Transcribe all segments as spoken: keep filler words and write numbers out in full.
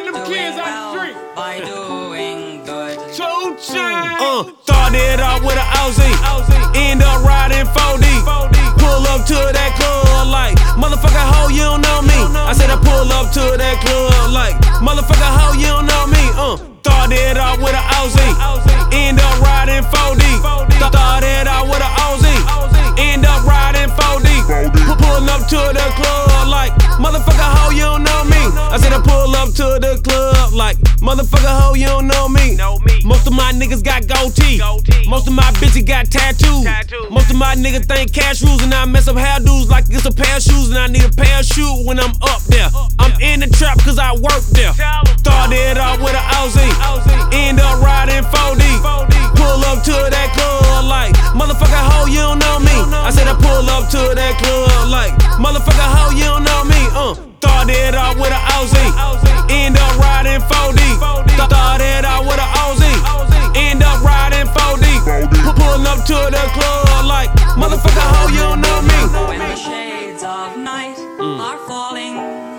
them kids out the street. By doing good. Two chains. Uh, started off with an Aussie, end up riding four D. Pull up to that club like, motherfucker, hoe, you don't know me. I said I pull up to that club like, motherfucker, hoe, you don't know me. Uh, started off with an Aussie, end up riding four D. Started off with an Aussie, end up riding four D. Pull up to the club like, motherfucker, hoe, you don't know me. I said I pull up to the club like, motherfucker, hoe, you don't know me. Most of my niggas got goatee. Most of my bitches got tattoos. Most of my niggas think cash rules, and I mess up hairdos like it's a pair of shoes, and I need a pair of shoes when I'm up there. I'm in the trap cause I work there. Started off with an Aussie, end up riding four D. Pull up to that club like, motherfucker, hoe, you don't know me. I said I pull up to that club like, motherfucker, hoe, you don't know me. Uh, started off with an Aussie, end up riding four D. Started off with an Aussie, end up riding four D. Pull up to the club like, motherfucker, hoe, you don't know me. When the shades of night mm. are falling,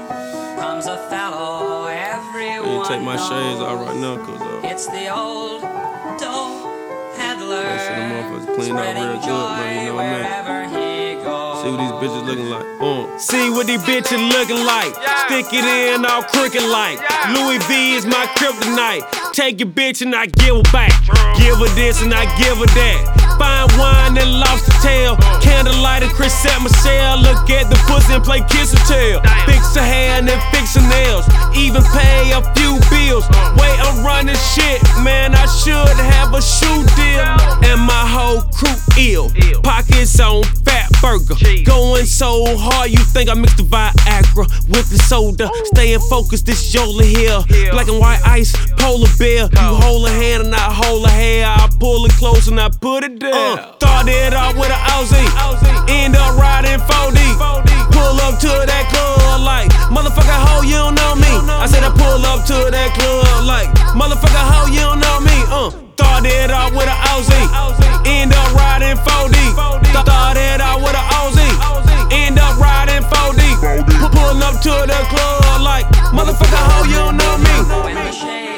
comes a fellow everyone take my shades off right now, cause uh, it's the old dope peddler, clean up real good, man, you know what I mean? See what these bitches looking like. Uh. See what these bitches looking like. Yeah. Stick it in all crooked like. Yeah. Louis V is my kryptonite. Take your bitch and I give her back. True. Give her this and I give her that. Fine wine and lobster tail. Uh. Candlelight and Chris at Michelle. Look at the pussy and play kiss or tell. Damn. Fix her hair and then fix her nails. Even pay a few bills. Uh. Wait, I'm running shit, man. I should have a shoe deal. And my whole crew ill. Ill. Pockets on fat burger. Jeez. Going so hard, you think I mixed the Viagra with the soda. Ooh. Staying focused, this Yola here. Yeah. Black and white ice, polar bear. You Cold. hold her hand and I hold her hair. I pull it close and I put it down. Uh, started off with an Aussie, end up riding four D. Pull up to that club like, motherfucker, hoe, you don't know me. I said I pull up to that club like, motherfucker, hoe, you don't know me. Uh, started off with an Aussie, end up riding four D. Started off with an Aussie, end up riding four D. Pull up to the club like, motherfucker, hoe, you don't know me. when the shades